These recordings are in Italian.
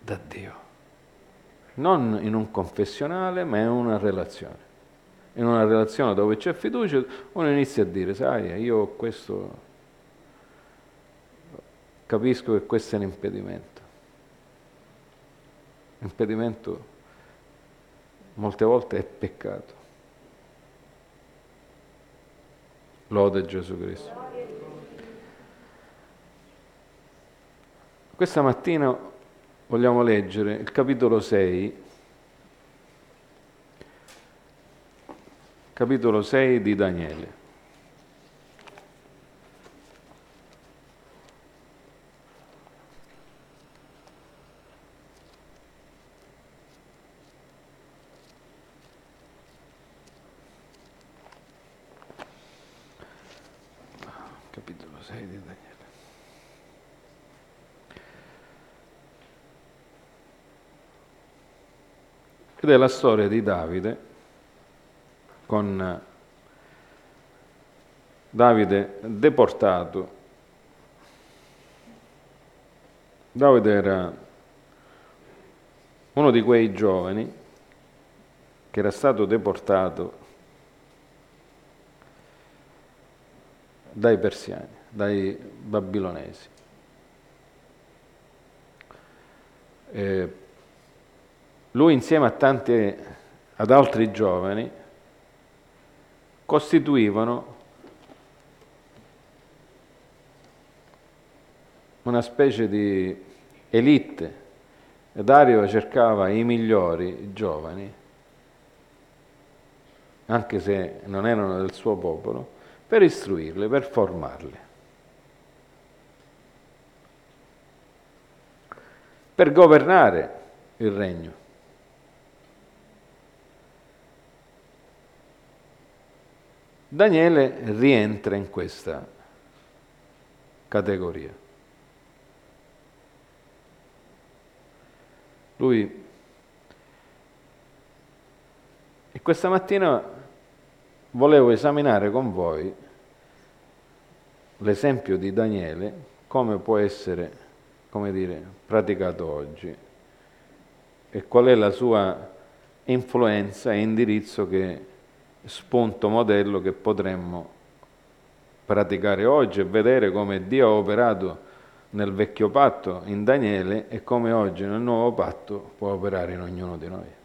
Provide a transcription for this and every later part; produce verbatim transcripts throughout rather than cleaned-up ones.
da Dio. Non in un confessionale, ma in una relazione. In una relazione dove c'è fiducia, uno inizia a dire, sai, io questo, capisco che questo è un impedimento. L'impedimento molte volte è peccato. Lode Gesù Cristo. Questa mattina vogliamo leggere il capitolo sei, capitolo sei di Daniele. Capitolo sei di Daniele. Ed è la storia di Davide con Davide deportato. Davide era uno di quei giovani che era stato deportato dai persiani, dai babilonesi. E lui insieme a tanti, ad altri giovani, costituivano una specie di elite. E Dario cercava i migliori giovani, anche se non erano del suo popolo, per istruirli, per formarli, per governare il regno. Daniele rientra in questa categoria. Lui, e questa mattina volevo esaminare con voi l'esempio di Daniele, come può essere, come dire, praticato oggi e qual è la sua influenza e indirizzo, che spunto, modello che potremmo praticare oggi e vedere come Dio ha operato nel vecchio patto in Daniele e come oggi nel nuovo patto può operare in ognuno di noi.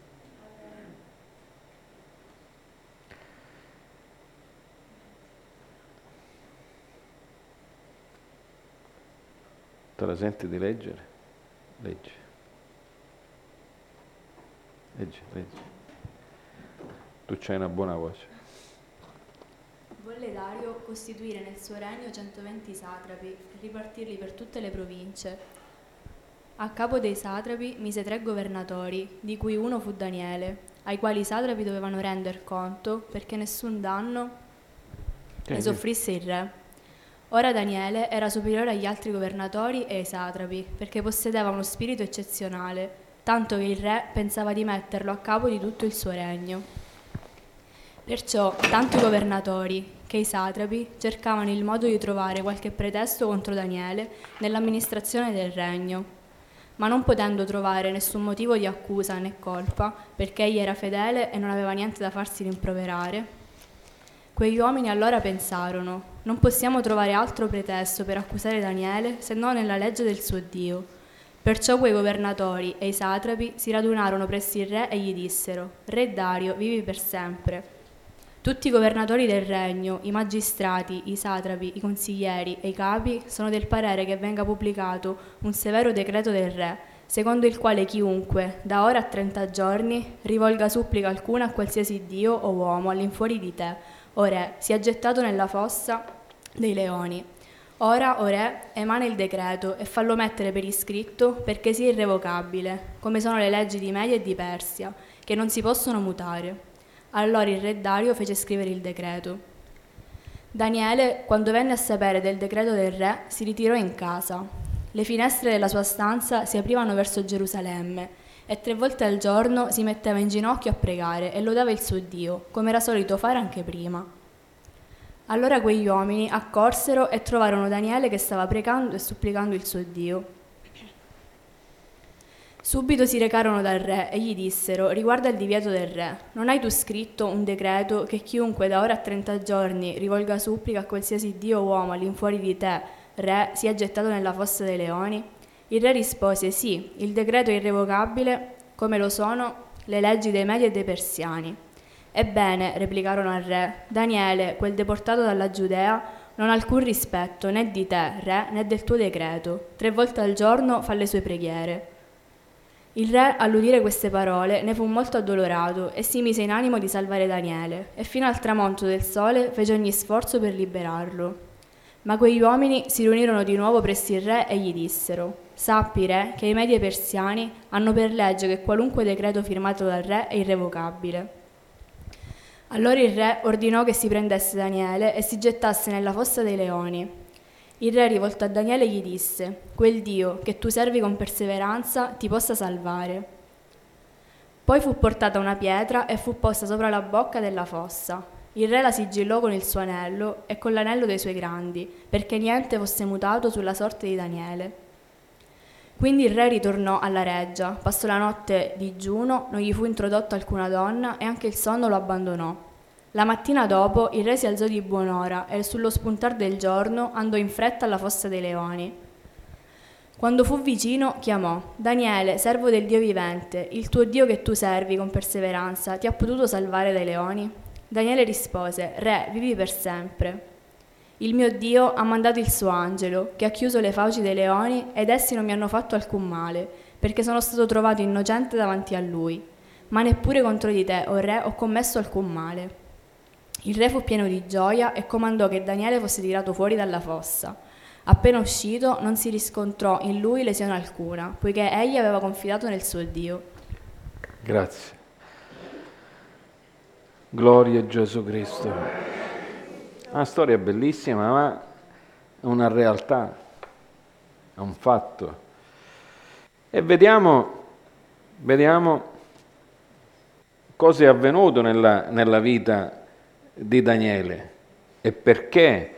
Te la senti di leggere? Leggi. Leggi, leggi. Tu c'hai una buona voce. Volle Dario costituire nel suo regno centoventi satrapi e ripartirli per tutte le province. A capo dei satrapi mise tre governatori, di cui uno fu Daniele, ai quali i satrapi dovevano render conto perché nessun danno Sì, ne sì. soffrisse il re. Ora Daniele era superiore agli altri governatori e ai satrapi, perché possedeva uno spirito eccezionale, tanto che il re pensava di metterlo a capo di tutto il suo regno. Perciò tanto i governatori che i satrapi cercavano il modo di trovare qualche pretesto contro Daniele nell'amministrazione del regno, ma non potendo trovare nessun motivo di accusa né colpa, perché egli era fedele e non aveva niente da farsi rimproverare, quegli uomini allora pensarono: non possiamo trovare altro pretesto per accusare Daniele se non nella legge del suo Dio. Perciò quei governatori e i satrapi si radunarono presso il re e gli dissero: Re Dario, vivi per sempre. Tutti i governatori del regno, i magistrati, i satrapi, i consiglieri e i capi sono del parere che venga pubblicato un severo decreto del re, secondo il quale chiunque, da ora a trenta giorni, rivolga supplica alcuna a qualsiasi dio o uomo all'infuori di te, o re, sia gettato nella fossa dei leoni. Ora, o re, emana il decreto e fallo mettere per iscritto perché sia irrevocabile, come sono le leggi di Media e di Persia, che non si possono mutare. Allora il re Dario fece scrivere il decreto. Daniele, quando venne a sapere del decreto del re, si ritirò in casa. Le finestre della sua stanza si aprivano verso Gerusalemme e tre volte al giorno si metteva in ginocchio a pregare e lodava il suo Dio, come era solito fare anche prima. Allora quegli uomini accorsero e trovarono Daniele che stava pregando e supplicando il suo Dio. Subito si recarono dal re e gli dissero, riguardo al divieto del re, non hai tu scritto un decreto che chiunque da ora a trenta giorni rivolga supplica a qualsiasi dio o uomo all'infuori di te, re, sia gettato nella fossa dei leoni? Il re rispose, sì, il decreto è irrevocabile, come lo sono le leggi dei Medi e dei Persiani. Ebbene, replicarono al re, Daniele, quel deportato dalla Giudea, non ha alcun rispetto né di te, re, né del tuo decreto. Tre volte al giorno fa le sue preghiere. Il re, all'udire queste parole, ne fu molto addolorato e si mise in animo di salvare Daniele, e fino al tramonto del sole fece ogni sforzo per liberarlo. Ma quegli uomini si riunirono di nuovo presso il re e gli dissero, sappi, re, che i Medi e i Persiani hanno per legge che qualunque decreto firmato dal re è irrevocabile. Allora il re ordinò che si prendesse Daniele e si gettasse nella fossa dei leoni. Il re, rivolto a Daniele, gli disse, quel Dio che tu servi con perseveranza ti possa salvare. Poi fu portata una pietra e fu posta sopra la bocca della fossa. Il re la sigillò con il suo anello e con l'anello dei suoi grandi, perché niente fosse mutato sulla sorte di Daniele. Quindi il re ritornò alla reggia, passò la notte digiuno, non gli fu introdotto alcuna donna e anche il sonno lo abbandonò. La mattina dopo il re si alzò di buon'ora e sullo spuntar del giorno andò in fretta alla fossa dei leoni. Quando fu vicino chiamò, Daniele, servo del Dio vivente, il tuo Dio che tu servi con perseveranza ti ha potuto salvare dai leoni? Daniele rispose, Re, vivi per sempre. Il mio Dio ha mandato il suo angelo, che ha chiuso le fauci dei leoni ed essi non mi hanno fatto alcun male, perché sono stato trovato innocente davanti a lui. Ma neppure contro di te, o Re, ho commesso alcun male. Il re fu pieno di gioia e comandò che Daniele fosse tirato fuori dalla fossa. Appena uscito non si riscontrò in lui lesione alcuna, poiché egli aveva confidato nel suo Dio. Grazie. Gloria a Gesù Cristo. Una storia bellissima, ma è una realtà, è un fatto. E vediamo, vediamo cosa è avvenuto nella, nella vita di Daniele e perché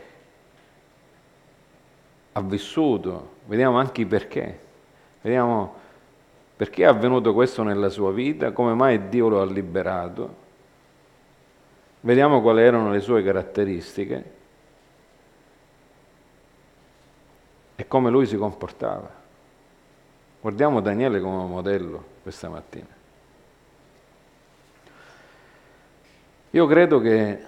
ha vissuto, vediamo anche i perché, vediamo perché è avvenuto questo nella sua vita, come mai Dio lo ha liberato, vediamo quali erano le sue caratteristiche e come lui si comportava. Guardiamo Daniele come modello questa mattina. Io credo che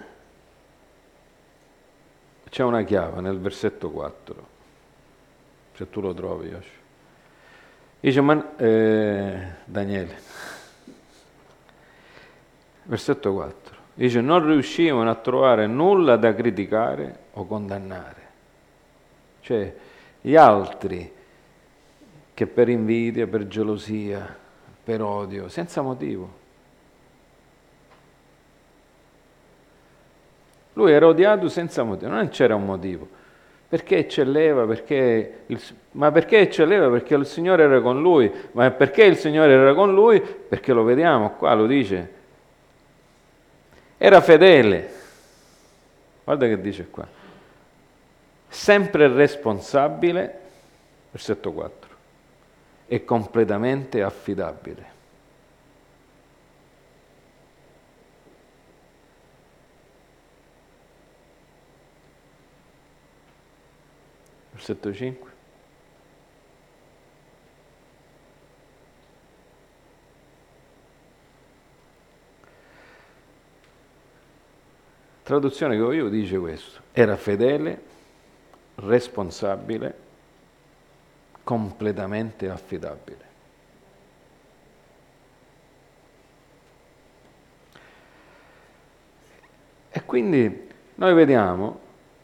c'è una chiave nel versetto quattro, se tu lo trovi, Yosh. Dice, ma, eh, Daniele, versetto quattro, dice, non riuscivano a trovare nulla da criticare o condannare. Cioè, gli altri che per invidia, per gelosia, per odio, senza motivo. Lui era odiato senza motivo, non c'era un motivo. Perché eccelleva? Perché il, ma perché eccelleva? Perché il Signore era con lui. Ma perché il Signore era con lui? Perché lo vediamo qua, lo dice. Era fedele. Guarda che dice qua. Sempre responsabile, versetto quattro, e completamente affidabile. Versetto cinque. Traduzione che ho io dice questo: era fedele, responsabile, completamente affidabile. E quindi noi vediamo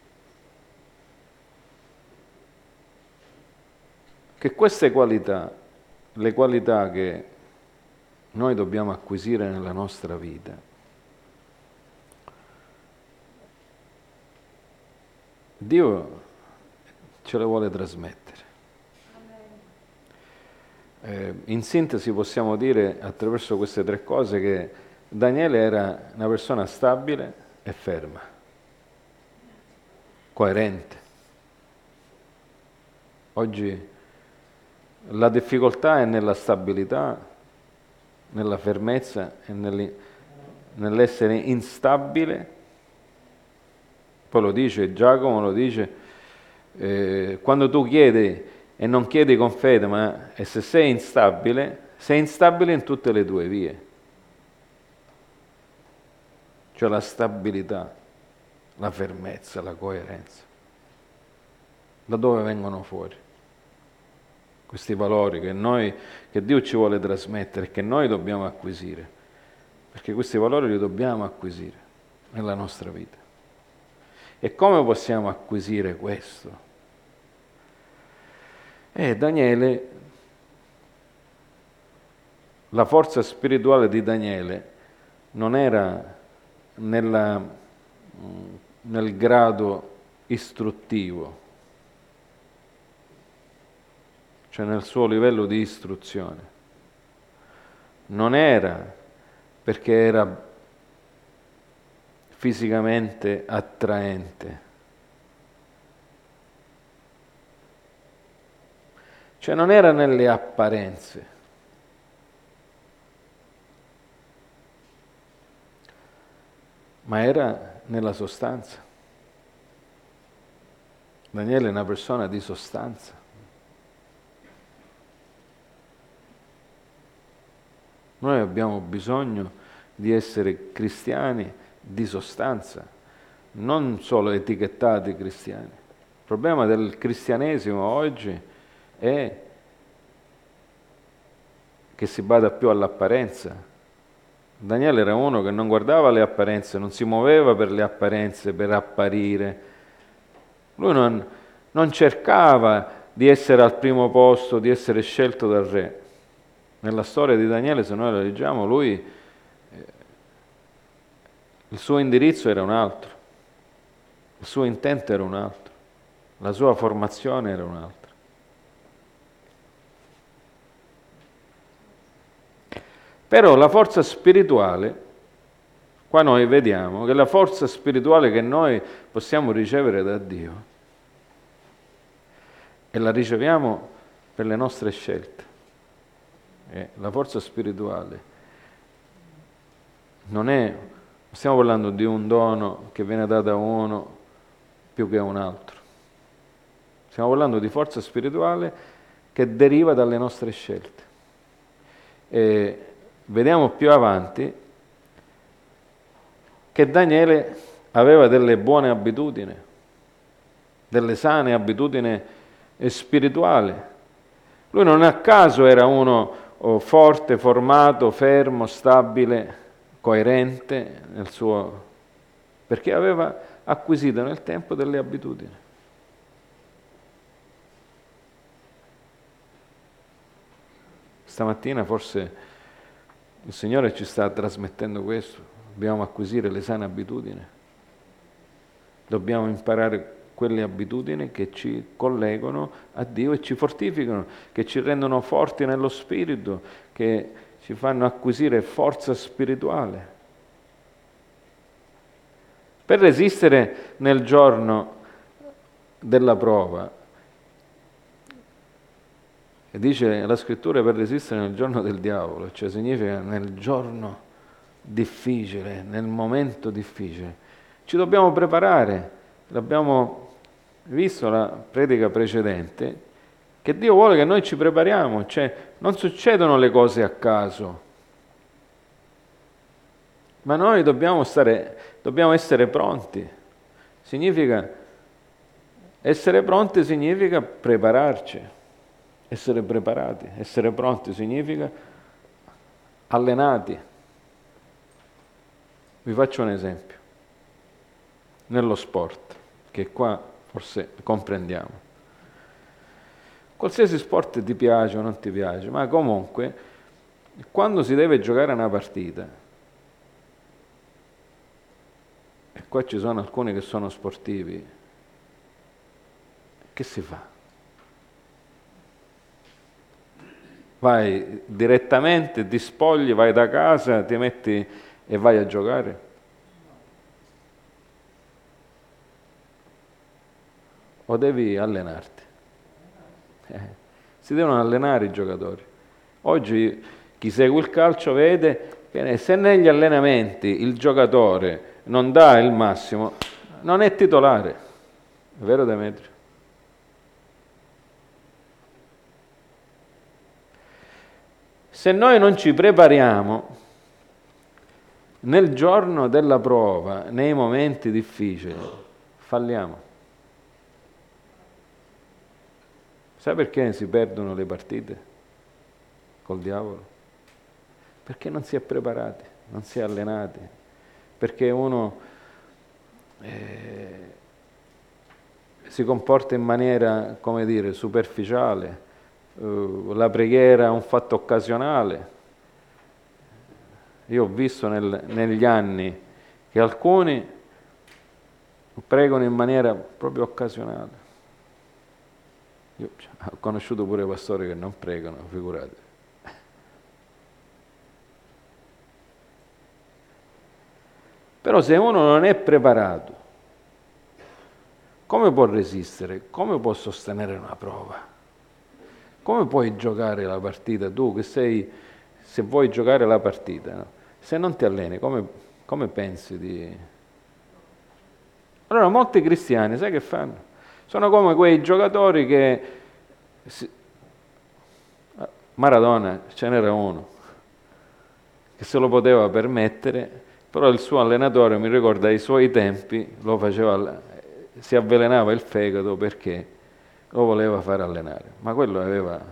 che queste qualità, le qualità che noi dobbiamo acquisire nella nostra vita, Dio ce le vuole trasmettere. Eh, in sintesi possiamo dire, attraverso queste tre cose, che Daniele era una persona stabile e ferma, coerente. Oggi La difficoltà è nella stabilità, nella fermezza e nell'essere instabile. Poi lo dice Giacomo, lo dice, eh, quando tu chiedi e non chiedi con fede, ma e se sei instabile, sei instabile in tutte le tue vie. Cioè la stabilità, la fermezza, la coerenza. Da dove vengono fuori questi valori che noi, che Dio ci vuole trasmettere, che noi dobbiamo acquisire? Perché questi valori li dobbiamo acquisire nella nostra vita. E come possiamo acquisire questo? Eh, Daniele, la forza spirituale di Daniele non era nella, nel grado istruttivo, cioè nel suo livello di istruzione. Non era perché era fisicamente attraente. Cioè non era nelle apparenze. Ma era nella sostanza. Daniele è una persona di sostanza. Noi abbiamo bisogno di essere cristiani di sostanza, non solo etichettati cristiani. Il problema del cristianesimo oggi è che si bada più all'apparenza. Daniele era uno che non guardava le apparenze, non si muoveva per le apparenze, per apparire. Lui non, non cercava di essere al primo posto, di essere scelto dal re. Nella storia di Daniele, se noi la leggiamo, lui, eh, il suo indirizzo era un altro, il suo intento era un altro, la sua formazione era un'altra. Però la forza spirituale, qua noi vediamo che la forza spirituale che noi possiamo ricevere da Dio, e la riceviamo per le nostre scelte, e la forza spirituale non è, stiamo parlando di un dono che viene dato a uno più che a un altro, stiamo parlando di forza spirituale che deriva dalle nostre scelte. E vediamo più avanti che Daniele aveva delle buone abitudini, delle sane abitudini spirituali. Lui non a caso era uno oh, forte, formato, fermo, stabile, coerente nel suo, perché aveva acquisito nel tempo delle abitudini. Stamattina forse il Signore ci sta trasmettendo questo, dobbiamo acquisire le sane abitudini, dobbiamo imparare quelle abitudini che ci collegano a Dio e ci fortificano, che ci rendono forti nello spirito, che ci fanno acquisire forza spirituale. Per resistere nel giorno della prova, e dice la scrittura per resistere nel giorno del diavolo, cioè significa nel giorno difficile, nel momento difficile. Ci dobbiamo preparare, l'abbiamo visto la predica precedente, che Dio vuole che noi ci prepariamo, cioè non succedono le cose a caso, ma noi dobbiamo stare, dobbiamo essere pronti. Significa, essere pronti significa prepararci. Essere preparati, essere pronti significa allenati. Vi faccio un esempio. Nello sport, che qua forse comprendiamo. Qualsiasi sport ti piace o non ti piace, ma comunque, quando si deve giocare una partita, e qua ci sono alcuni che sono sportivi, che si fa? Vai direttamente, ti spogli, vai da casa, ti metti e vai a giocare? O devi allenarti? Eh, si devono allenare i giocatori. Oggi chi segue il calcio vede che se negli allenamenti il giocatore non dà il massimo, non è titolare. È vero, Demetrio? Se noi non ci prepariamo nel giorno della prova, nei momenti difficili, falliamo. Sai perché si perdono le partite col diavolo? Perché non si è preparati, non si è allenati, perché uno eh, si comporta in maniera, come dire, superficiale, uh, la preghiera è un fatto occasionale. Io ho visto nel, negli anni che alcuni pregano in maniera proprio occasionale. Io ho conosciuto pure pastori che non pregano, figurate. Però se uno non è preparato, come può resistere? Come può sostenere una prova? Come puoi giocare la partita tu che sei, se vuoi giocare la partita, no? Se non ti alleni, come, come pensi di... Allora molti cristiani, sai che fanno? Sono come quei giocatori che... Maradona, ce n'era uno, che se lo poteva permettere, però il suo allenatore, mi ricorda ai suoi tempi, lo faceva, si avvelenava il fegato perché lo voleva fare allenare. Ma quello aveva...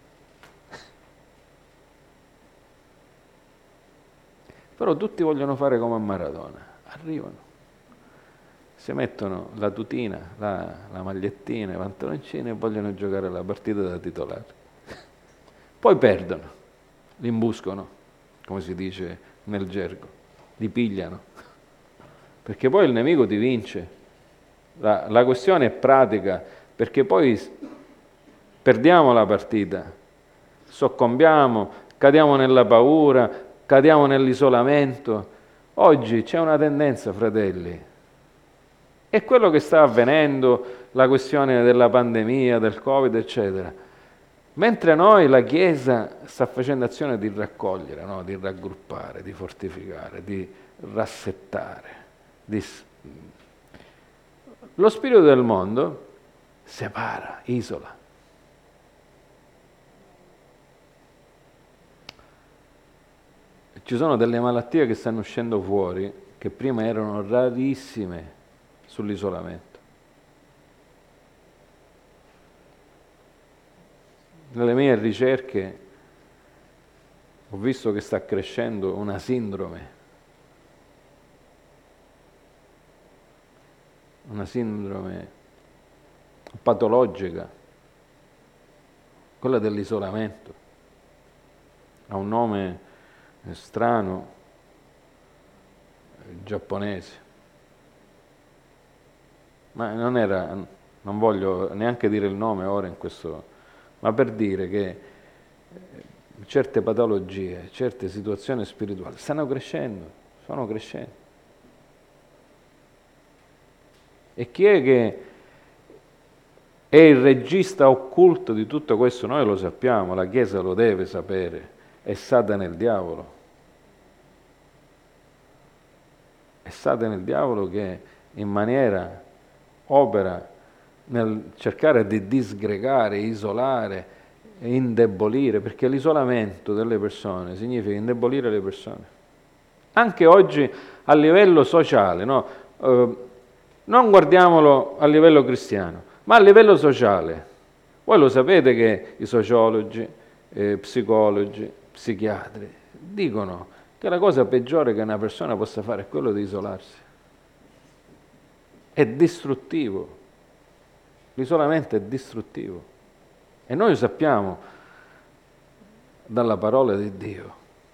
Però tutti vogliono fare come a Maradona, arrivano, si mettono la tutina, la, la magliettina, i pantaloncini e vogliono giocare la partita da titolare. Poi perdono, li imbuscono, come si dice nel gergo, li pigliano, perché poi il nemico ti vince. La, la questione è pratica, perché poi perdiamo la partita, soccombiamo, cadiamo nella paura, cadiamo nell'isolamento. Oggi c'è una tendenza, fratelli, è quello che sta avvenendo, la questione della pandemia, del Covid, eccetera. Mentre noi, la Chiesa, sta facendo azione di raccogliere, no? Di raggruppare, di fortificare, di rassettare. Di... Lo spirito del mondo separa, isola. Ci sono delle malattie che stanno uscendo fuori, che prima erano rarissime sull'isolamento. Nelle mie ricerche ho visto che sta crescendo una sindrome, una sindrome patologica, quella dell'isolamento. Ha un nome strano, giapponese, ma non era, non voglio neanche dire il nome ora in questo, ma per dire che certe patologie, certe situazioni spirituali stanno crescendo, stanno crescendo. E chi è che è il regista occulto di tutto questo? Noi lo sappiamo, la Chiesa lo deve sapere, è Satana il diavolo. È Satana il diavolo che in maniera opera nel cercare di disgregare, isolare, indebolire, perché l'isolamento delle persone significa indebolire le persone. Anche oggi a livello sociale, no? Eh, non guardiamolo a livello cristiano, ma a livello sociale. Voi lo sapete che i sociologi, eh, psicologi, psichiatri dicono che la cosa peggiore che una persona possa fare è quello di isolarsi. È distruttivo. L'isolamento è distruttivo. E noi sappiamo dalla parola di Dio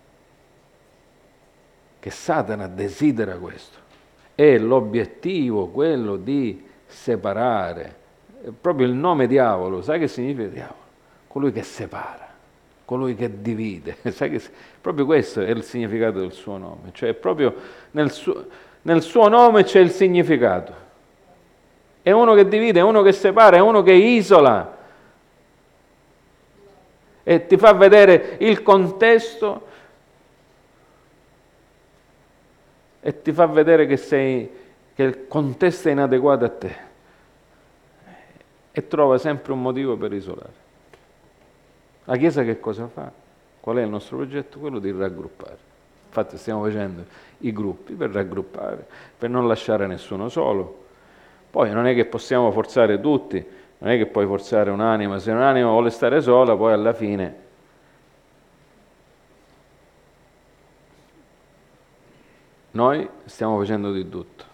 che Satana desidera questo. È l'obiettivo quello di separare. È proprio il nome diavolo, sai che significa diavolo? Colui che separa, colui che divide. Sai che, proprio questo è il significato del suo nome. Cioè proprio nel suo, nel suo nome c'è il significato. È uno che divide, è uno che separa, è uno che isola. e ti fa vedere il contesto e ti fa vedere che, sei, che il contesto è inadeguato a te e trova sempre un motivo per isolare. La Chiesa che cosa fa? Qual è il nostro progetto? Quello di raggruppare. Infatti stiamo facendo i gruppi per raggruppare, per non lasciare nessuno solo. Poi non è che possiamo forzare tutti, non è che puoi forzare un'anima, se un'anima vuole stare sola, poi alla fine noi stiamo facendo di tutto.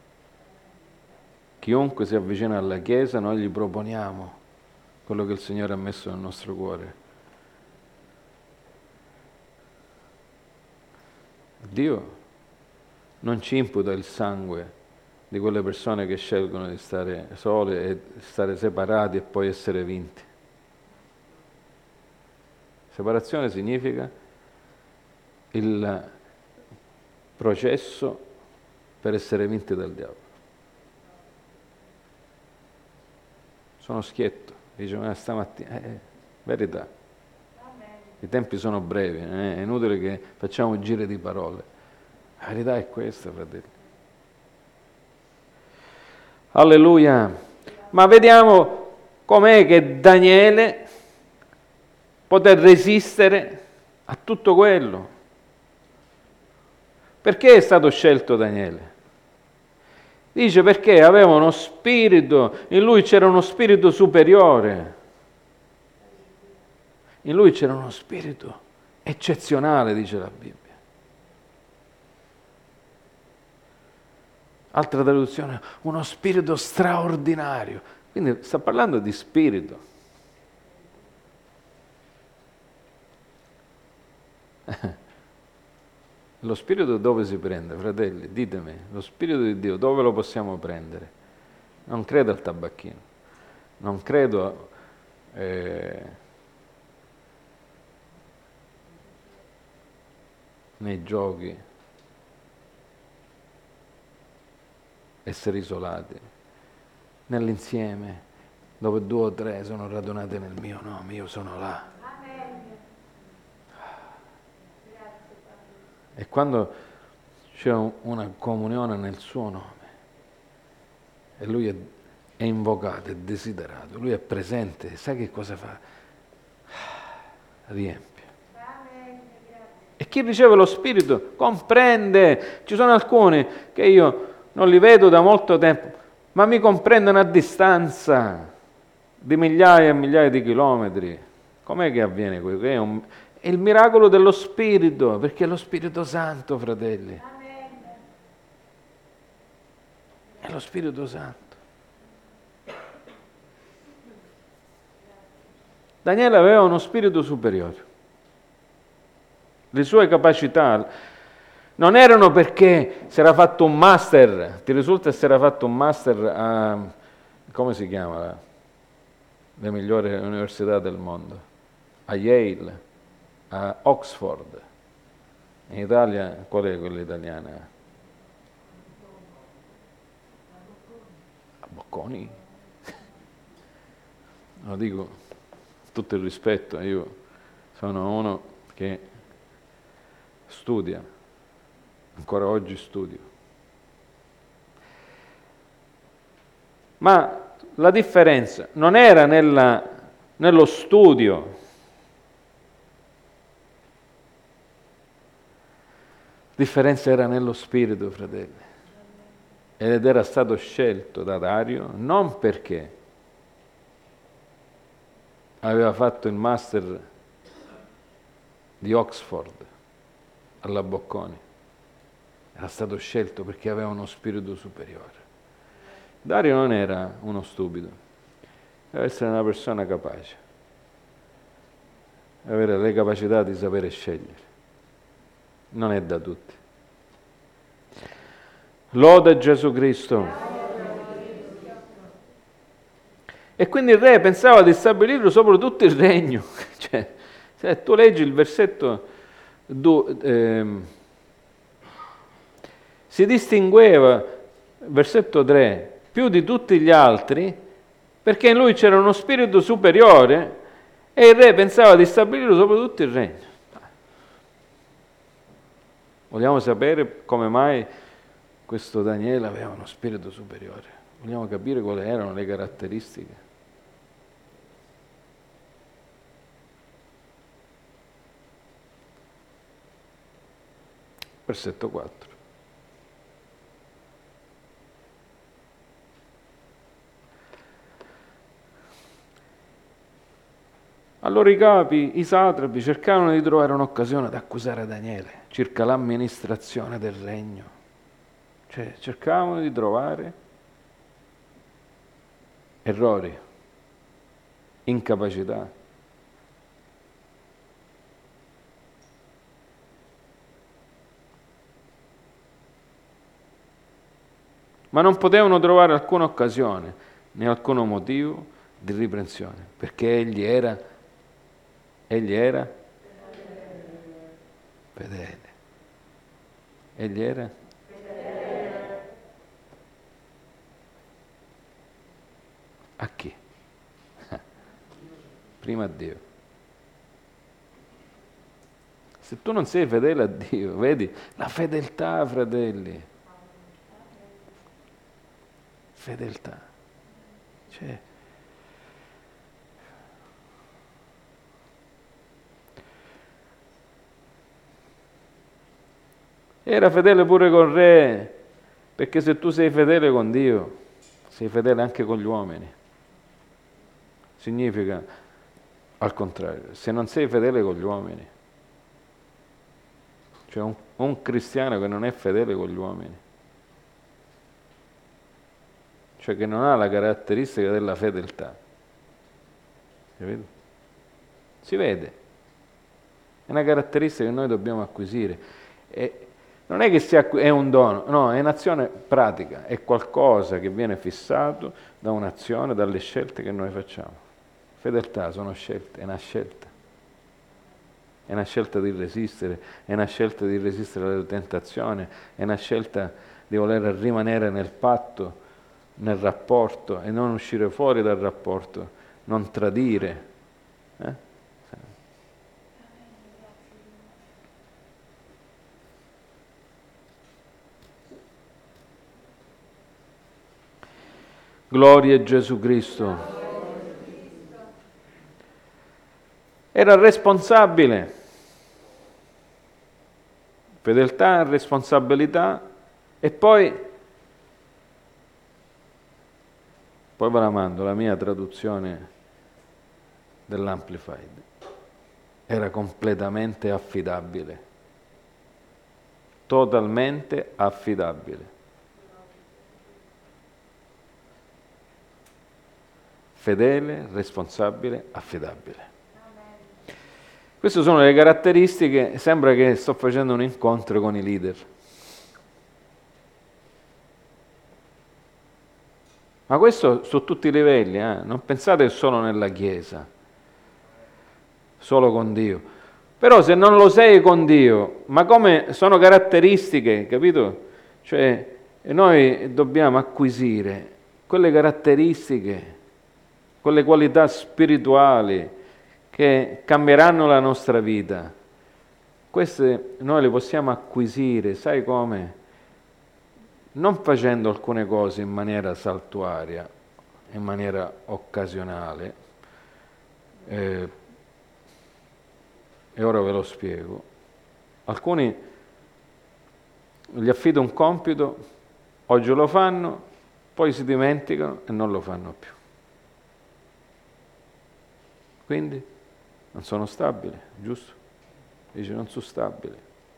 Chiunque si avvicina alla Chiesa, noi gli proponiamo quello che il Signore ha messo nel nostro cuore. Dio non ci imputa il sangue di quelle persone che scelgono di stare sole e stare separati e poi essere vinti. Separazione significa il processo per essere vinti dal diavolo. Sono schietto, dice, ma stamattina, eh, verità. I tempi sono brevi, eh? È inutile che facciamo giri di parole. La verità è questa, fratelli. Alleluia. Ma vediamo com'è che Daniele poté resistere a tutto quello. Perché è stato scelto Daniele? Dice perché aveva uno spirito, in lui c'era uno spirito superiore. In lui c'era uno spirito eccezionale, dice la Bibbia. Altra traduzione, uno spirito straordinario. Quindi sta parlando di spirito. Lo spirito dove si prende, fratelli? Ditemi, lo spirito di Dio dove lo possiamo prendere? Non credo al tabacchino, non credo eh, nei giochi, essere isolati, nell'insieme, dove due o tre sono radunati nel mio nome, io sono là. E quando c'è una comunione nel suo nome e lui è, è invocato, è desiderato, lui è presente, sai che cosa fa? Riempie. E chi riceve lo Spirito comprende. Ci sono alcuni che io non li vedo da molto tempo, ma mi comprendono a distanza di migliaia e migliaia di chilometri. Com'è che avviene questo? È un... È il miracolo dello Spirito, perché è lo Spirito Santo, fratelli. Amen. È lo Spirito Santo. Daniele aveva uno spirito superiore. Le sue capacità non erano perché si era fatto un master, ti risulta che si era fatto un master a, come si chiama, la, le migliori università del mondo, a Yale, a Oxford. In Italia, qual è quella italiana? A Bocconi? Lo dico, tutto il rispetto, io sono uno che studia, ancora oggi studio. Ma la differenza non era nella, nello studio. La differenza era nello spirito, fratelli. Ed era stato scelto da Dario non perché aveva fatto il master di Oxford alla Bocconi. Era stato scelto perché aveva uno spirito superiore. Dario non era uno stupido, deve essere una persona capace, avere le capacità di sapere scegliere. Non è da tutti. Lode Gesù Cristo. E quindi il re pensava di stabilirlo sopra tutto il regno. Cioè, se tu leggi il versetto, du, ehm, si distingueva, versetto tre, più di tutti gli altri, perché in lui c'era uno spirito superiore E il re pensava di stabilire sopra tutto il regno. Vogliamo sapere come mai questo Daniele aveva uno spirito superiore? Vogliamo capire quali erano le caratteristiche? Versetto quattro. Allora i capi, i satrapi, cercarono di trovare un'occasione ad accusare Daniele circa l'amministrazione del regno. Cioè, cercavano di trovare errori, incapacità. Ma non potevano trovare alcuna occasione, né alcun motivo di riprensione, perché egli era, egli era fedele. Egli era fedele. A chi? Prima a Dio. Se tu non sei fedele a Dio, vedi, la fedeltà, fratelli, fedeltà. Cioè, era fedele pure col re, perché se tu sei fedele con Dio, sei fedele anche con gli uomini. Significa, al contrario, se non sei fedele con gli uomini, cioè un, un cristiano che non è fedele con gli uomini, cioè che non ha la caratteristica della fedeltà, capito? Si vede, è una caratteristica che noi dobbiamo acquisire. E non è che sia, è un dono, no, è un'azione pratica, è qualcosa che viene fissato da un'azione, dalle scelte che noi facciamo. Fedeltà sono scelte, è una scelta. È una scelta di resistere, è una scelta di resistere alle tentazioni, è una scelta di voler rimanere nel patto, nel rapporto e non uscire fuori dal rapporto, non tradire. Eh? Gloria a Gesù Cristo. Era responsabile. Fedeltà, responsabilità e poi, poi ve la mando, la mia traduzione dell'Amplified. Era completamente affidabile. Totalmente affidabile. Fedele, responsabile, affidabile. Queste sono le caratteristiche, sembra che sto facendo un incontro con i leader. Ma questo su tutti i livelli, eh? Non pensate solo nella Chiesa, solo con Dio. Però se non lo sei con Dio, ma come sono caratteristiche, capito? Cioè noi dobbiamo acquisire quelle caratteristiche, quelle qualità spirituali che cambieranno la nostra vita. Queste noi le possiamo acquisire, sai come? Non facendo alcune cose in maniera saltuaria, in maniera occasionale, eh, e ora ve lo spiego. Alcuni gli affido un compito, oggi lo fanno, poi si dimenticano e non lo fanno più. Quindi non sono stabili, giusto? Dice non sono stabili.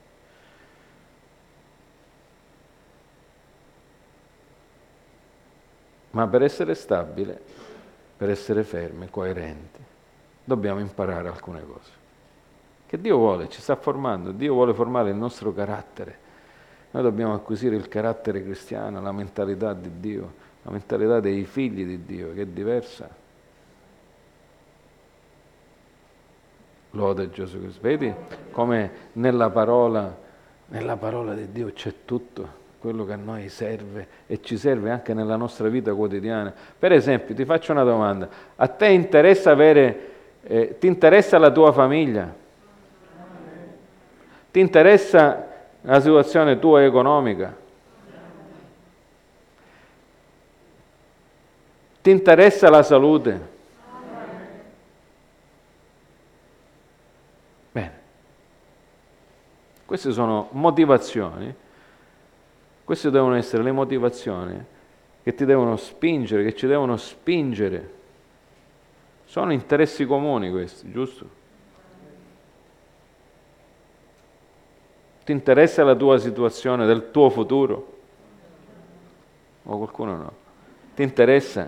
Ma per essere stabile, per essere fermi, coerenti, dobbiamo imparare alcune cose. Che Dio vuole, ci sta formando, Dio vuole formare il nostro carattere. Noi dobbiamo acquisire il carattere cristiano, la mentalità di Dio, la mentalità dei figli di Dio, che è diversa. Lode Gesù Cristo. Vedi come nella parola, nella parola di Dio c'è tutto quello che a noi serve e ci serve anche nella nostra vita quotidiana. Per esempio, ti faccio una domanda. A te interessa avere Eh, ti interessa la tua famiglia? Ti interessa la situazione tua economica? Ti interessa la salute? Bene. Queste sono motivazioni, queste devono essere le motivazioni che ti devono spingere, che ci devono spingere. Sono interessi comuni questi, giusto? Ti interessa la tua situazione, del tuo futuro? O qualcuno no? Ti interessa?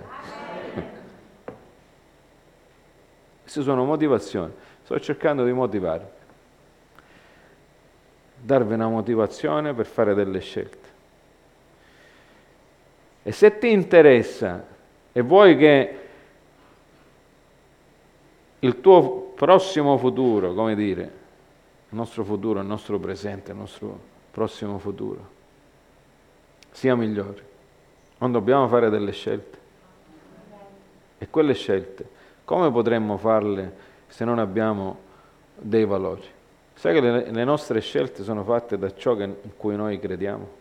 Queste sono motivazioni. Sto cercando di motivarvi. Darvi una motivazione per fare delle scelte. E se ti interessa e vuoi che il tuo prossimo futuro, come dire, il nostro futuro, il nostro presente, il nostro prossimo futuro, sia migliore, non dobbiamo fare delle scelte. E quelle scelte, come potremmo farle se non abbiamo dei valori? Sai che le, le nostre scelte sono fatte da ciò che, in cui noi crediamo?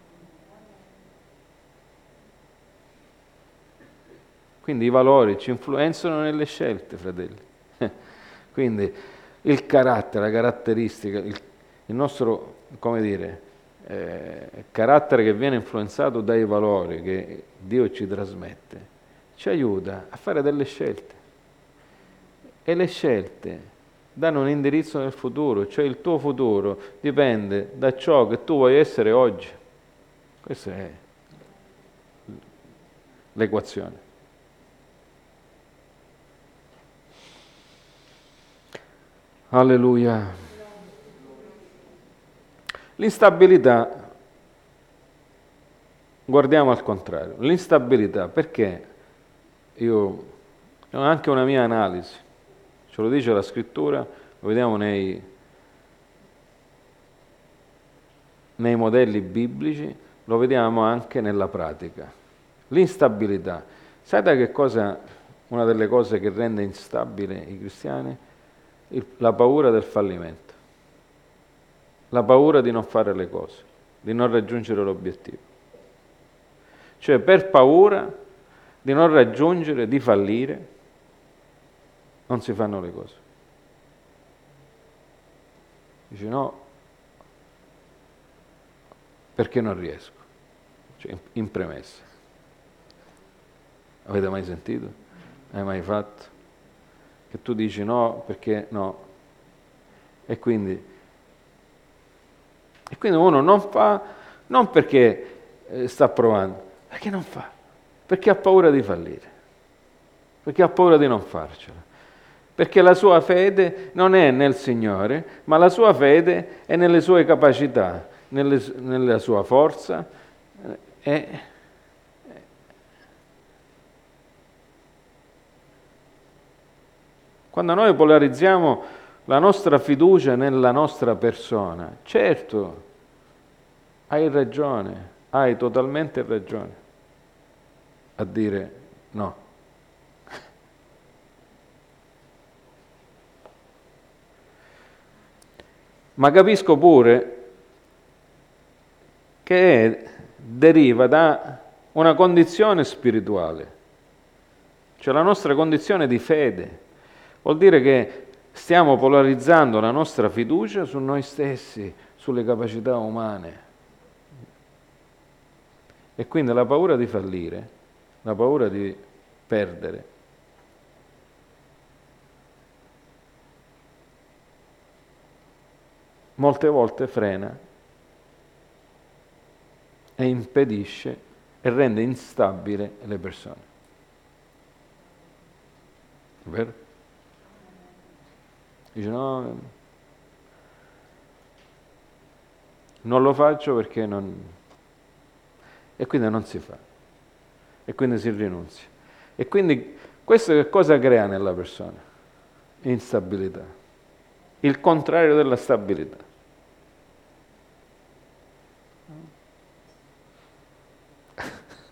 Quindi i valori ci influenzano nelle scelte, fratelli. Quindi il carattere, la caratteristica, il, il nostro, come dire, eh, carattere che viene influenzato dai valori che Dio ci trasmette, ci aiuta a fare delle scelte. E le scelte danno un indirizzo nel futuro, cioè il tuo futuro dipende da ciò che tu vuoi essere oggi. Questa è l'equazione. Alleluia. L'instabilità, guardiamo al contrario, l'instabilità, perché io ho anche una mia analisi, ce lo dice la scrittura, lo vediamo nei, nei modelli biblici, lo vediamo anche nella pratica. L'instabilità, sai da che cosa, una delle cose che rende instabile i cristiani? Il, la paura del fallimento, la paura di non fare le cose, di non raggiungere l'obiettivo. Cioè per paura di non raggiungere, di fallire, non si fanno le cose. Dici no, perché non riesco? Cioè in premessa. Avete mai sentito? Hai mai fatto? Che tu dici no, perché no. E quindi, e quindi uno non fa, non perché eh, sta provando, perché non fa, perché ha paura di fallire, perché ha paura di non farcela, perché la sua fede non è nel Signore, ma la sua fede è nelle sue capacità, nelle, nella sua forza. E, quando noi polarizziamo la nostra fiducia nella nostra persona, certo, hai ragione, hai totalmente ragione a dire no. Ma capisco pure che deriva da una condizione spirituale, cioè la nostra condizione di fede. Vuol dire che stiamo polarizzando la nostra fiducia su noi stessi, sulle capacità umane. E quindi la paura di fallire, la paura di perdere, molte volte frena e impedisce e rende instabile le persone. Vero? Dice no, non lo faccio perché non... E quindi non si fa. E quindi si rinunzia. E quindi questo che cosa crea nella persona? Instabilità. Il contrario della stabilità.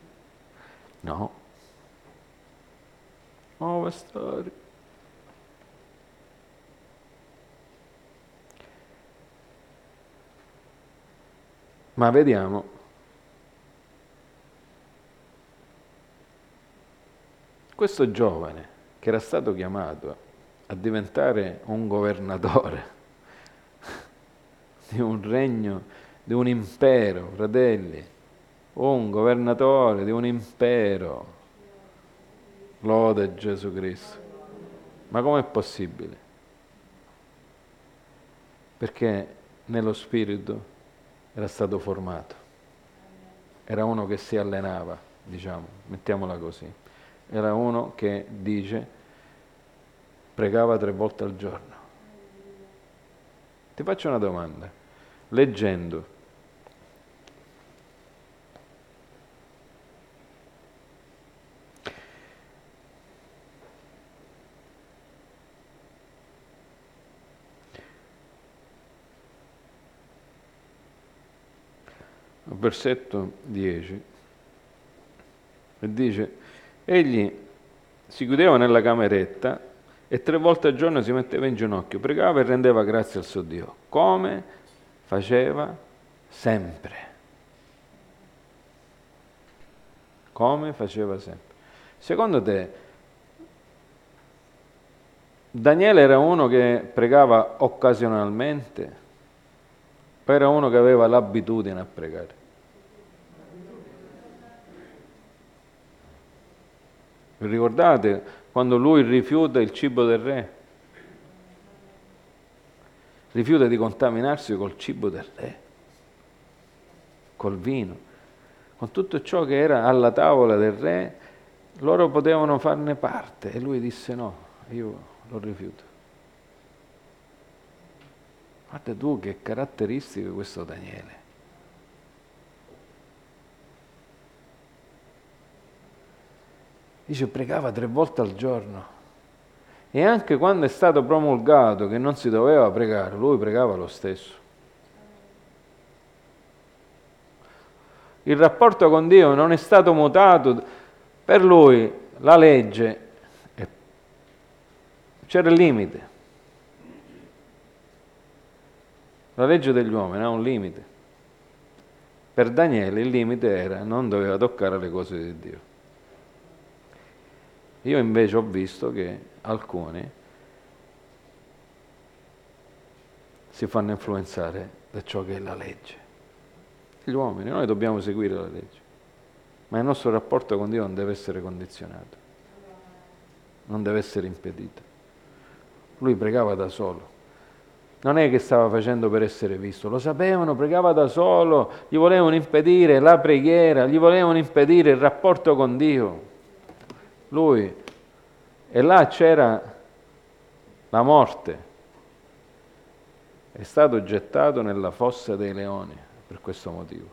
No. Oh, pastore. Ma vediamo. Questo giovane che era stato chiamato a diventare un governatore di un regno, di un impero, fratelli, un governatore di un impero, lode Gesù Cristo. Ma com'è possibile? Perché nello spirito era stato formato, era uno che si allenava, diciamo, mettiamola così, era uno che dice, pregava tre volte al giorno. Ti faccio una domanda, leggendo versetto dieci, e dice, egli si chiudeva nella cameretta e tre volte al giorno si metteva in ginocchio, pregava e rendeva grazie al suo Dio, come faceva sempre. Come faceva sempre. Secondo te, Daniele era uno che pregava occasionalmente o era uno che aveva l'abitudine a pregare? Vi ricordate quando lui rifiuta il cibo del re? Rifiuta di contaminarsi col cibo del re, col vino, con tutto ciò che era alla tavola del re, loro potevano farne parte e lui disse no, io lo rifiuto. Guarda tu che caratteristiche questo Daniele. Dice, pregava tre volte al giorno. E anche quando è stato promulgato che non si doveva pregare, lui pregava lo stesso. Il rapporto con Dio non è stato mutato. Per lui la legge, c'era il limite. La legge degli uomini ha un limite. Per Daniele il limite era non doveva toccare le cose di Dio. Io invece ho visto che alcuni si fanno influenzare da ciò che è la legge. Gli uomini, noi dobbiamo seguire la legge, ma il nostro rapporto con Dio non deve essere condizionato, non deve essere impedito. Lui pregava da solo, non è che stava facendo per essere visto, lo sapevano, pregava da solo, gli volevano impedire la preghiera, gli volevano impedire il rapporto con Dio. Lui, e là c'era la morte, è stato gettato nella fossa dei leoni per questo motivo,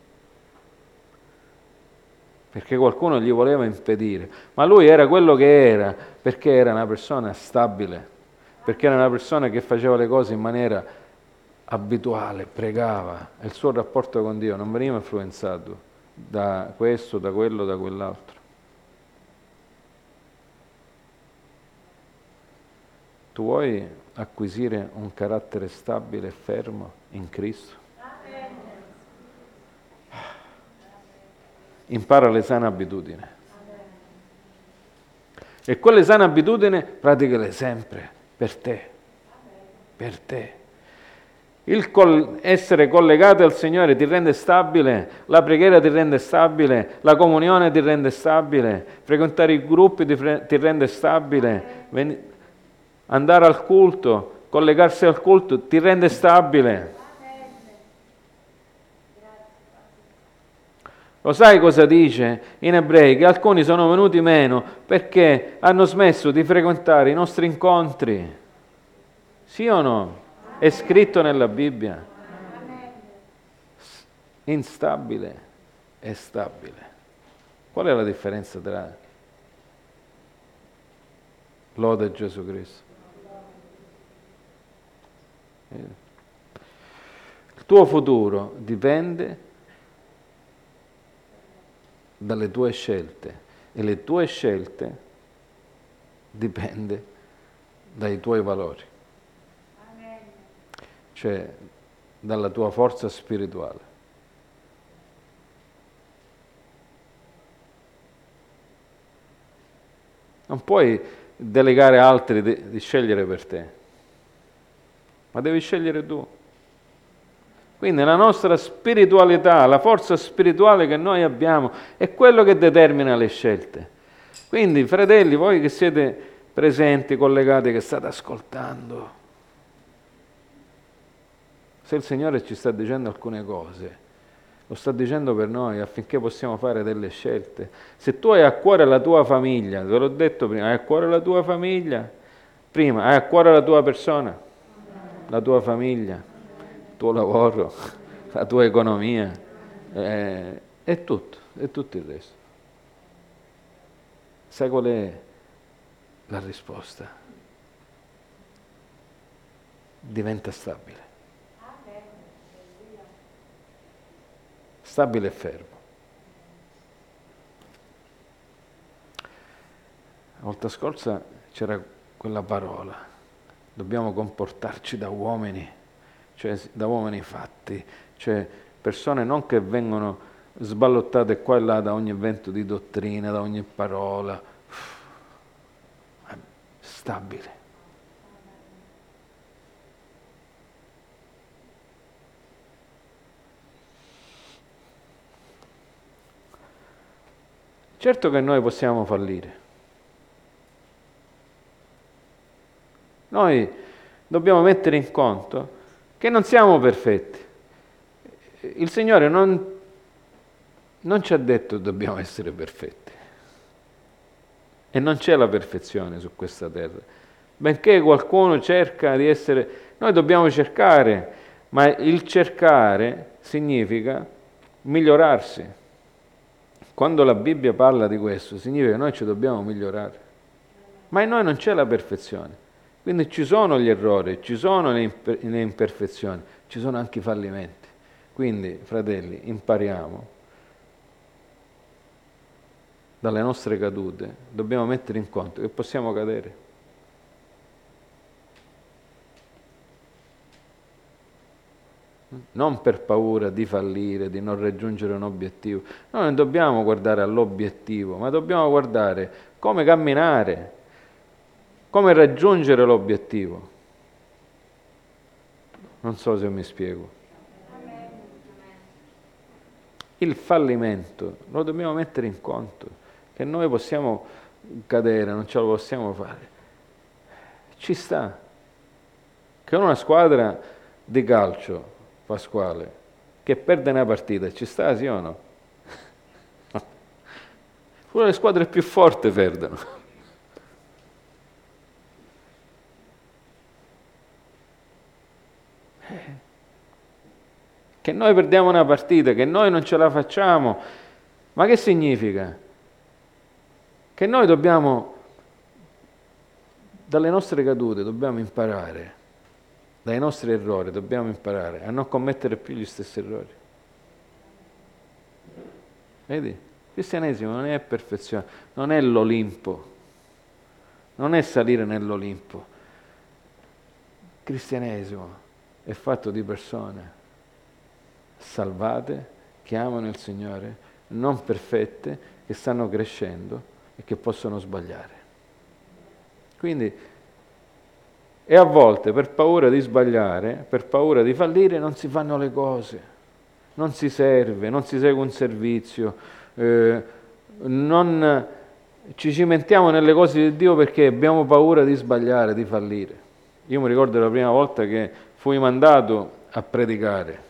perché qualcuno gli voleva impedire, ma lui era quello che era perché era una persona stabile, perché era una persona che faceva le cose in maniera abituale, pregava, e il suo rapporto con Dio non veniva influenzato da questo, da quello, da quell'altro. Tu vuoi acquisire un carattere stabile e fermo in Cristo? Impara le sane abitudini. E quelle sane abitudini praticale sempre, per te, per te. Il col- essere collegati al Signore ti rende stabile, la preghiera ti rende stabile, la comunione ti rende stabile, frequentare i gruppi ti, fre- ti rende stabile, Ven- andare al culto, collegarsi al culto ti rende stabile. Lo sai cosa dice in Ebrei? Che alcuni sono venuti meno perché hanno smesso di frequentare i nostri incontri. Sì o no? È scritto nella Bibbia. Instabile e stabile. Qual è la differenza tra lode e Gesù Cristo? Il tuo futuro dipende dalle tue scelte e le tue scelte dipende dai tuoi valori, cioè dalla tua forza spirituale. Non puoi delegare a altri di, di scegliere per te, ma devi scegliere tu. Quindi la nostra spiritualità, la forza spirituale che noi abbiamo, è quello che determina le scelte. Quindi, fratelli, voi che siete presenti, collegati, che state ascoltando, se il Signore ci sta dicendo alcune cose, lo sta dicendo per noi affinché possiamo fare delle scelte. Se tu hai a cuore la tua famiglia, te l'ho detto prima, hai a cuore la tua famiglia, prima, hai a cuore la tua persona, la tua famiglia, il tuo lavoro, la tua economia, eh, è tutto, è tutto il resto. Sai qual è la risposta? Diventa stabile. Stabile e fermo. La volta scorsa c'era quella parola, dobbiamo comportarci da uomini, cioè da uomini fatti, cioè persone non che vengono sballottate qua e là da ogni vento di dottrina, da ogni parola, stabile. Certo che noi possiamo fallire. Noi dobbiamo mettere in conto che non siamo perfetti. Il Signore non, non ci ha detto che dobbiamo essere perfetti. E non c'è la perfezione su questa terra. Benché qualcuno cerca di essere... Noi dobbiamo cercare, ma il cercare significa migliorarsi. Quando la Bibbia parla di questo, significa che noi ci dobbiamo migliorare. Ma in noi non c'è la perfezione. Quindi ci sono gli errori, ci sono le, imper- le imperfezioni, ci sono anche i fallimenti. Quindi, fratelli, impariamo dalle nostre cadute, dobbiamo mettere in conto che possiamo cadere. Non per paura di fallire, di non raggiungere un obiettivo. Noi non dobbiamo guardare all'obiettivo, ma dobbiamo guardare come camminare, come raggiungere l'obiettivo. Non so se mi spiego. Il fallimento lo dobbiamo mettere in conto, che noi possiamo cadere, non ce lo possiamo fare. Ci sta. Che una squadra di calcio, Pasquale, che perde una partita, ci sta, sì o no? Pure le squadre più forti perdono. Che noi perdiamo una partita, che noi non ce la facciamo, ma che significa? Che noi dobbiamo, dalle nostre cadute, dobbiamo imparare, dai nostri errori dobbiamo imparare a non commettere più gli stessi errori. Vedi? Il cristianesimo non è perfezione, non è l'Olimpo, non è salire nell'Olimpo. Il cristianesimo è fatto di persone salvate, che amano il Signore, non perfette, che stanno crescendo e che possono sbagliare. Quindi, e a volte per paura di sbagliare, per paura di fallire, non si fanno le cose, non si serve, non si segue un servizio, eh, non ci cimentiamo nelle cose di Dio perché abbiamo paura di sbagliare, di fallire. Io mi ricordo la prima volta che fui mandato a predicare.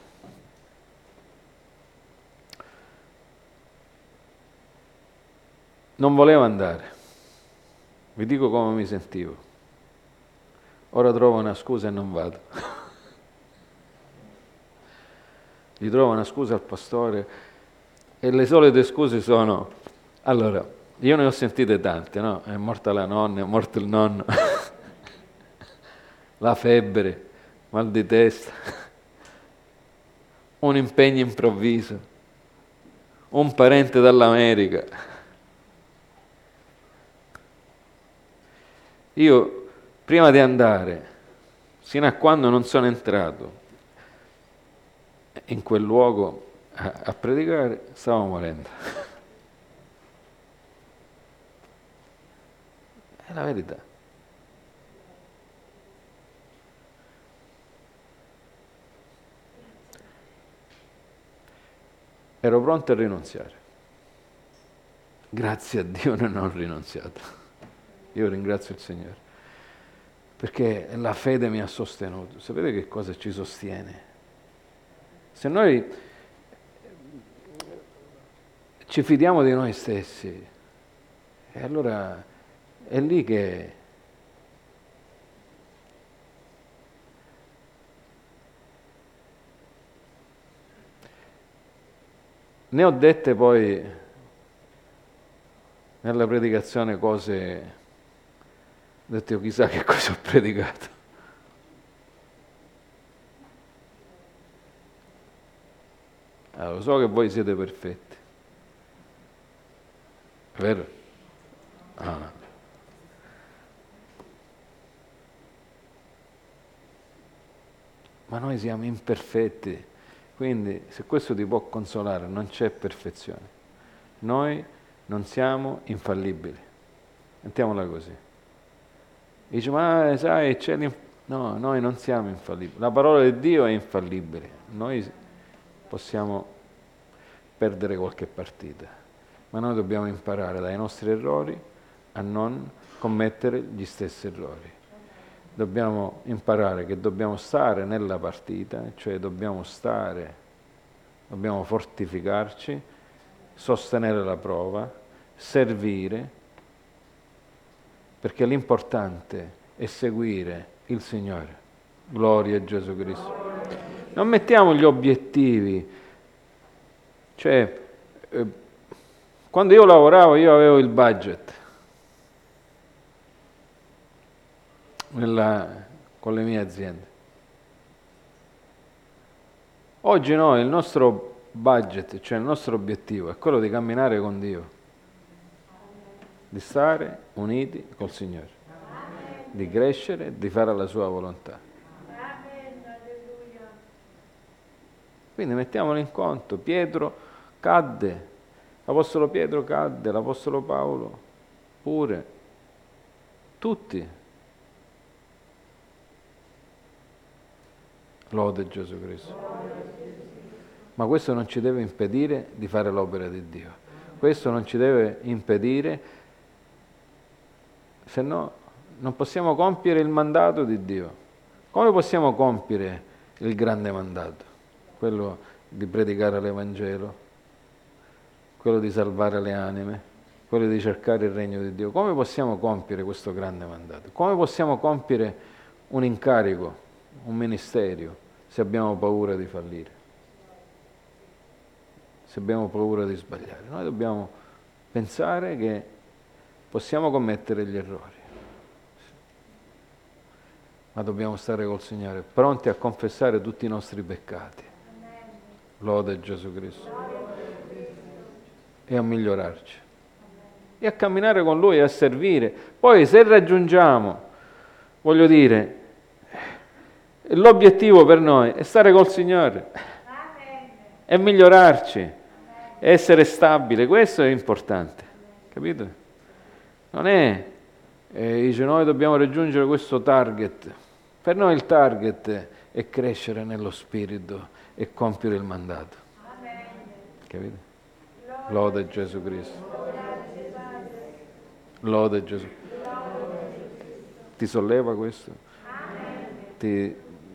Non volevo andare, vi dico come mi sentivo. Ora trovo una scusa e non vado. Gli trovo una scusa al pastore e le solite scuse sono, allora, io ne ho sentite tante, no? È morta la nonna, è morto il nonno, la febbre, mal di testa, un impegno improvviso, un parente dall'America. Io, prima di andare, sino a quando non sono entrato in quel luogo a, a predicare, stavo morendo. È la verità. Ero pronto a rinunziare. Grazie a Dio non ho rinunziato. Io ringrazio il Signore, perché la fede mi ha sostenuto. Sapete che cosa ci sostiene? Se noi ci fidiamo di noi stessi, e allora è lì che ne ho dette poi nella predicazione cose, ho detto io chissà che cosa ho predicato. Allora, lo so che voi siete perfetti, è vero? Ah. Ma noi siamo imperfetti, quindi se questo ti può consolare, non c'è perfezione. Noi non siamo infallibili, mettiamola così. Dice, ma sai, c'è l'inf... No, noi non siamo infallibili. La parola di Dio è infallibile. Noi possiamo perdere qualche partita, ma noi dobbiamo imparare dai nostri errori a non commettere gli stessi errori. Dobbiamo imparare che dobbiamo stare nella partita, cioè dobbiamo stare, dobbiamo fortificarci, sostenere la prova, servire, perché l'importante è seguire il Signore. Gloria a Gesù Cristo. Non mettiamo gli obiettivi, cioè eh, quando io lavoravo io avevo il budget nella, con le mie aziende. Oggi no, il nostro budget, cioè il nostro obiettivo è quello di camminare con Dio, di stare uniti col Signore, di crescere, di fare la sua volontà. Quindi mettiamolo in conto. Pietro cadde, l'Apostolo Pietro cadde, l'Apostolo Paolo pure, tutti. Lode Gesù Cristo. Ma questo non ci deve impedire di fare l'opera di Dio. Questo non ci deve impedire, se no non possiamo compiere il mandato di Dio. Come possiamo compiere il grande mandato? Quello di predicare l'Evangelo, quello di salvare le anime, quello di cercare il regno di Dio. Come possiamo compiere questo grande mandato? Come possiamo compiere un incarico, un ministero, se abbiamo paura di fallire? Se abbiamo paura di sbagliare? Noi dobbiamo pensare che possiamo commettere gli errori, ma dobbiamo stare col Signore, pronti a confessare tutti i nostri peccati. Lode Gesù Cristo. E a migliorarci. E a camminare con Lui e a servire. Poi se raggiungiamo, voglio dire, l'obiettivo per noi è stare col Signore, è migliorarci, è essere stabile. Questo è importante, capito? Non è, eh, dice, noi dobbiamo raggiungere questo target. Per noi il target è crescere nello Spirito e compiere il mandato. Capito? Lode Gesù Cristo. Lode Gesù. Ti solleva questo? Ti,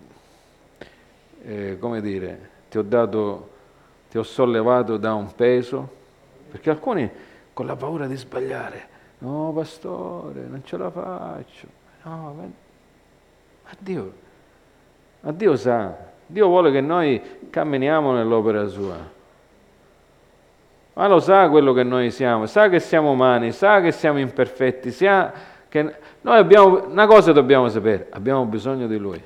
eh, come dire, ti ho dato, ti ho sollevato da un peso? Perché alcuni con la paura di sbagliare, no pastore, non ce la faccio. No, ma, ma Dio, ma Dio sa. Dio vuole che noi camminiamo nell'opera sua, ma lo sa quello che noi siamo, sa che siamo umani, sa che siamo imperfetti, sa che noi abbiamo, una cosa dobbiamo sapere, abbiamo bisogno di Lui.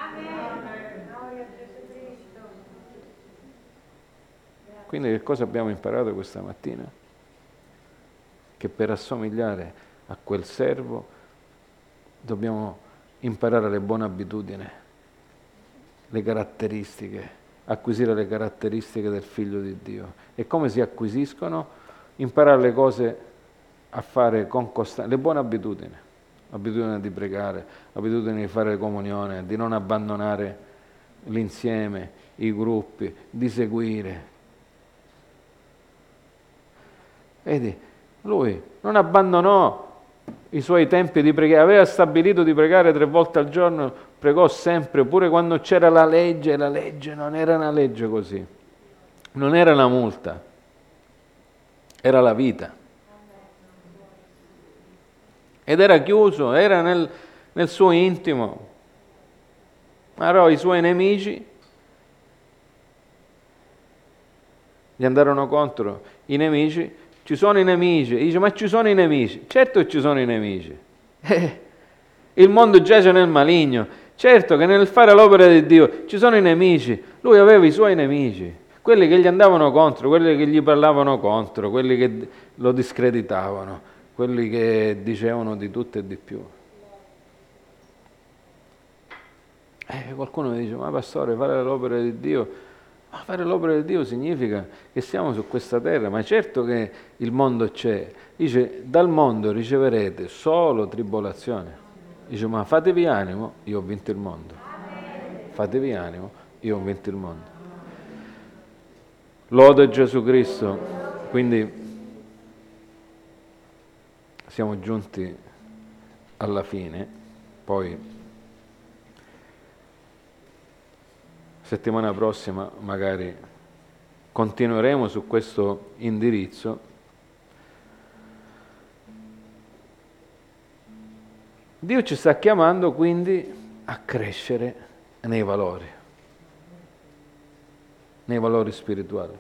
Quindi che cosa abbiamo imparato questa mattina? Che per assomigliare a quel servo dobbiamo imparare le buone abitudini, le caratteristiche, acquisire le caratteristiche del Figlio di Dio. E come si acquisiscono? Imparare le cose a fare con costanza, le buone abitudini. abitudine di pregare, abitudine di fare comunione, di non abbandonare l'insieme, i gruppi, di seguire. Vedi, lui non abbandonò i suoi tempi di pregare, aveva stabilito di pregare tre volte al giorno, pregò sempre, pure quando c'era la legge, la legge non era una legge così, non era una multa, era la vita. Ed era chiuso, era nel, nel suo intimo. Ma però i suoi nemici gli andarono contro. I nemici, ci sono i nemici. Dice, ma ci sono i nemici. Certo che ci sono i nemici. Eh, il mondo giace nel maligno. Certo che nel fare l'opera di Dio ci sono i nemici. Lui aveva i suoi nemici. Quelli che gli andavano contro, quelli che gli parlavano contro, quelli che lo discreditavano, quelli che dicevano di tutto e di più. Eh, qualcuno mi dice, ma pastore, fare l'opera di Dio, ma fare l'opera di Dio significa che siamo su questa terra, ma certo che il mondo c'è. Dice, dal mondo riceverete solo tribolazione. Dice, ma fatevi animo, io ho vinto il mondo. Fatevi animo, io ho vinto il mondo. Lode Gesù Cristo. Quindi siamo giunti alla fine, poi settimana prossima magari continueremo su questo indirizzo. Dio ci sta chiamando quindi a crescere nei valori, nei valori spirituali,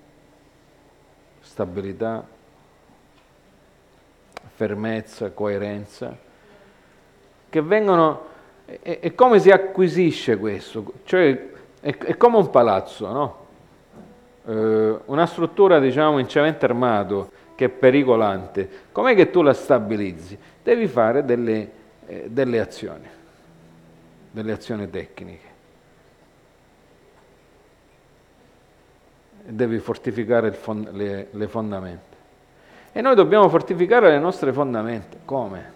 stabilità, fermezza, coerenza, che vengono, e, e come si acquisisce questo? Cioè è, è come un palazzo, no? Eh, una struttura, diciamo, in cemento armato che è pericolante. Com'è che tu la stabilizzi? Devi fare delle, eh, delle azioni, delle azioni tecniche. Devi fortificare il fond- le, le fondamenta. E noi dobbiamo fortificare le nostre fondamenta. Come?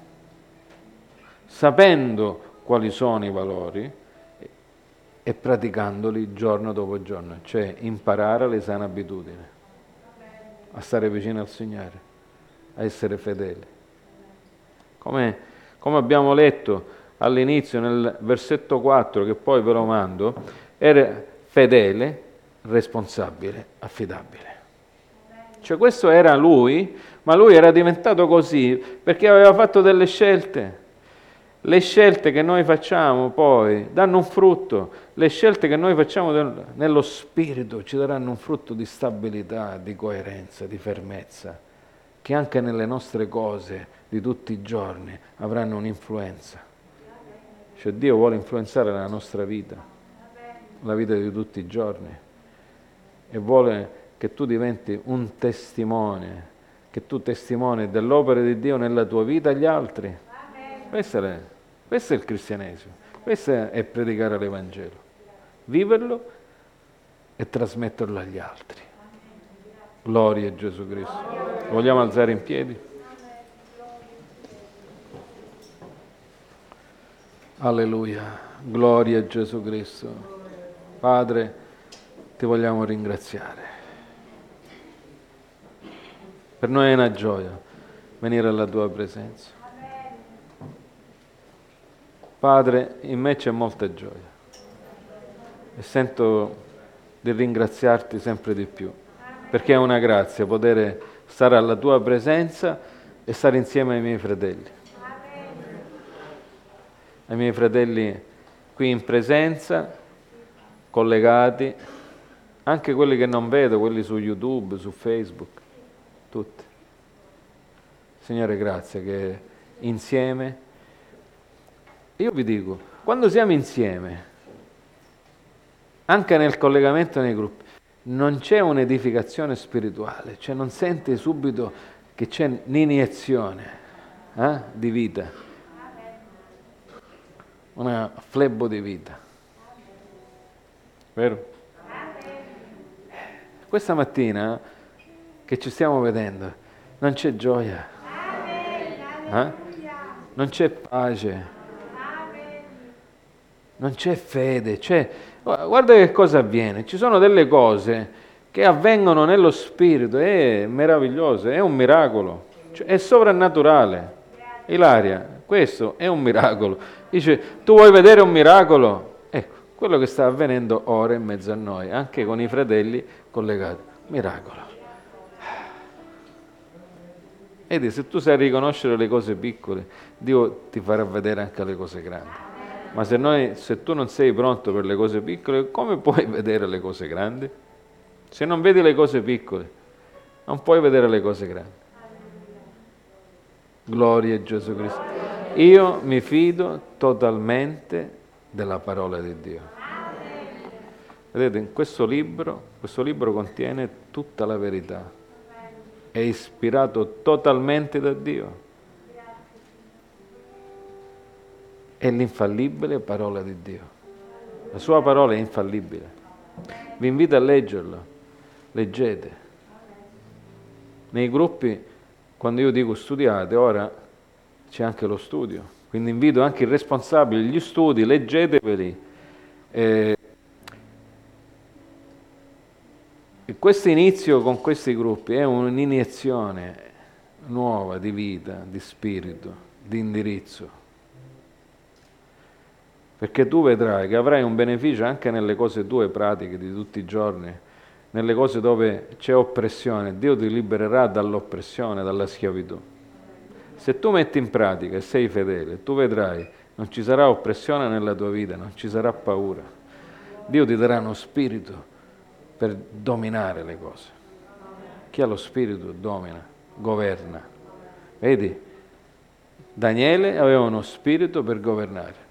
Sapendo quali sono i valori e praticandoli giorno dopo giorno, cioè imparare le sane abitudini, a stare vicino al Signore, a essere fedeli. Come, come abbiamo letto all'inizio nel versetto quattro, che poi ve lo mando, era fedele, responsabile, affidabile. Cioè questo era lui, ma lui era diventato così perché aveva fatto delle scelte. Le scelte che noi facciamo poi danno un frutto, le scelte che noi facciamo del, nello spirito ci daranno un frutto di stabilità, di coerenza, di fermezza, che anche nelle nostre cose di tutti i giorni avranno un'influenza. Cioè Dio vuole influenzare la nostra vita, la vita di tutti i giorni, e vuole che tu diventi un testimone, che tu testimoni dell'opera di Dio nella tua vita agli altri. Questo è, questo è il cristianesimo, questo è predicare l'Evangelo, viverlo e trasmetterlo agli altri. Gloria a Gesù Cristo. Vogliamo alzare in piedi? Alleluia, gloria a Gesù Cristo. Padre, ti vogliamo ringraziare. Per noi è una gioia venire alla tua presenza. Padre, in me c'è molta gioia e sento di ringraziarti sempre di più, perché è una grazia poter stare alla tua presenza e stare insieme ai miei fratelli. Ai miei fratelli qui in presenza, collegati, anche quelli che non vedo, quelli su YouTube, su Facebook. Tutti. Signore, grazie che insieme, io vi dico, quando siamo insieme, anche nel collegamento nei gruppi, non c'è un'edificazione spirituale, cioè non senti subito che c'è un'iniezione eh, di vita, una flebo di vita, vero? Questa mattina che ci stiamo vedendo, non c'è gioia, eh? non c'è pace, non c'è fede. C'è... Guarda che cosa avviene. Ci sono delle cose che avvengono nello spirito, è meraviglioso, è un miracolo, cioè, è sovrannaturale. Ilaria, questo è un miracolo. Dice, tu vuoi vedere un miracolo? Ecco, quello che sta avvenendo ora in mezzo a noi, anche con i fratelli collegati. Miracolo. Vedi, se tu sai riconoscere le cose piccole, Dio ti farà vedere anche le cose grandi. Ma se, noi, se tu non sei pronto per le cose piccole, come puoi vedere le cose grandi? Se non vedi le cose piccole, non puoi vedere le cose grandi. Gloria a Gesù Cristo. Io mi fido totalmente della parola di Dio. Vedete, in questo libro, questo libro contiene tutta la verità. È ispirato totalmente da Dio. È l'infallibile parola di Dio. La sua parola è infallibile. Vi invito a leggerlo. Leggete. Nei gruppi, quando io dico studiate, ora c'è anche lo studio. Quindi invito anche i responsabili, gli studi, leggeteveli. Eh, questo inizio con questi gruppi è un'iniezione nuova di vita, di spirito, di indirizzo. Perché tu vedrai che avrai un beneficio anche nelle cose tue pratiche di tutti i giorni, nelle cose dove c'è oppressione. Dio ti libererà dall'oppressione, dalla schiavitù. Se tu metti in pratica e sei fedele, tu vedrai, non ci sarà oppressione nella tua vita, non ci sarà paura. Dio ti darà uno spirito per dominare le cose. Chi ha lo spirito domina, governa. Vedi? Daniele aveva uno spirito per governare.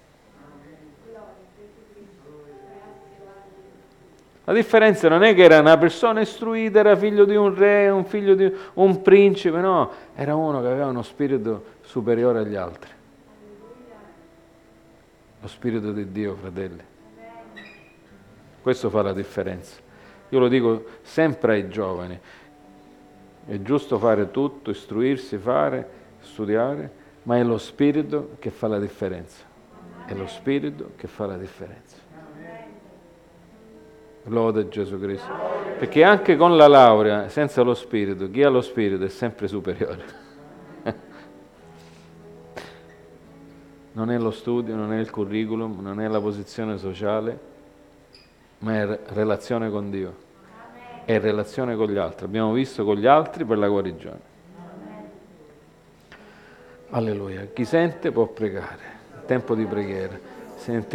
La differenza non è che era una persona istruita, era figlio di un re, un figlio di un principe, no, era uno che aveva uno spirito superiore agli altri. Lo spirito di Dio, fratelli. Questo fa la differenza. Io lo dico sempre ai giovani. È giusto fare tutto, istruirsi, fare, studiare, ma è lo spirito che fa la differenza. È lo spirito che fa la differenza. Lode Gesù Cristo. Perché anche con la laurea, senza lo spirito, chi ha lo spirito è sempre superiore. Non è lo studio, non è il curriculum, non è la posizione sociale, ma è relazione con Dio. È relazione con gli altri. Abbiamo visto con gli altri per la guarigione. Alleluia. Chi sente può pregare. Tempo di preghiera. Senti